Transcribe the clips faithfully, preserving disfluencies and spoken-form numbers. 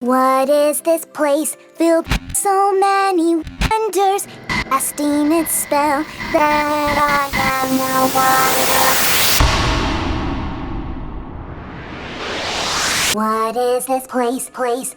What is this place filled with so many wonders, casting its spell that I am no wonder? What is this place, place?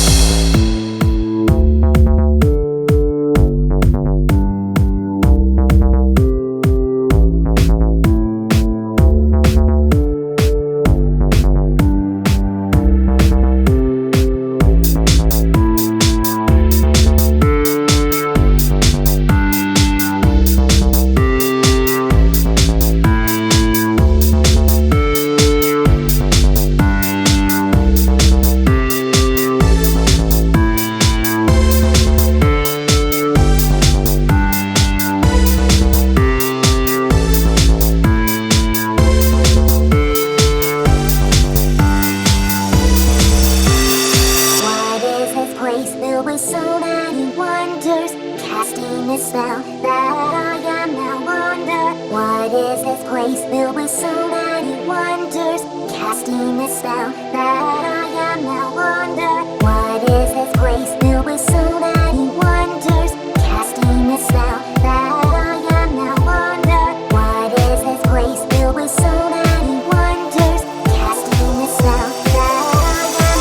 Filled with so many wonders, casting its spell that I am now wonder. What is this place filled with so many wonders, casting its spell that I am now wonder? What is this place filled with so many wonders, casting its spell that I am now wonder? What is this place filled with so many wonders, casting its spell that I am now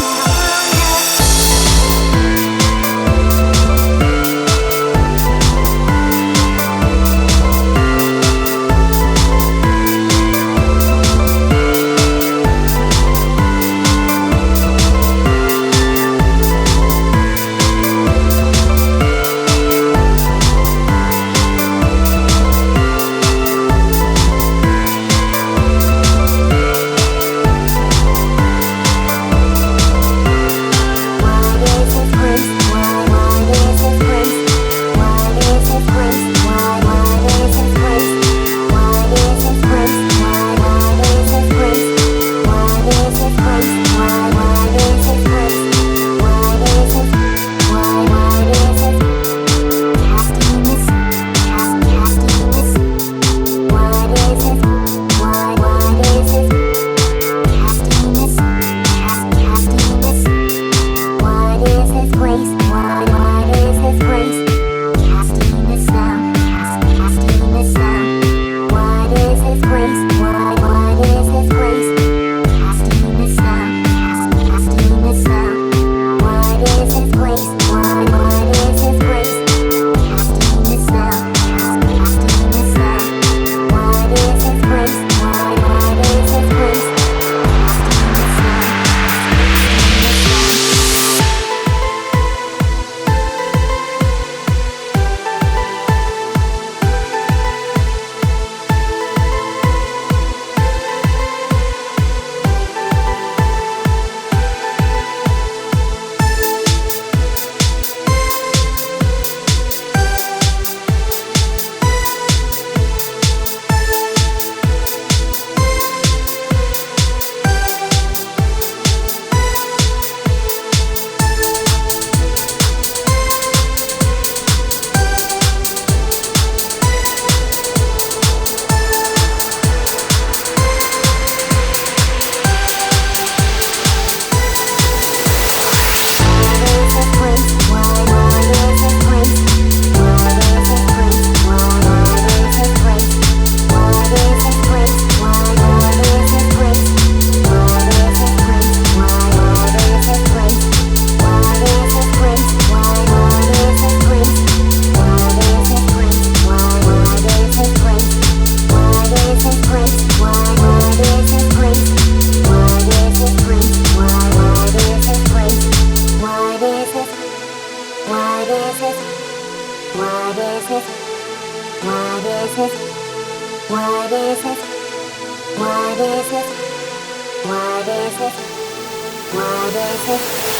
What is it? What is it? What is it? What is it? What is it? What is it?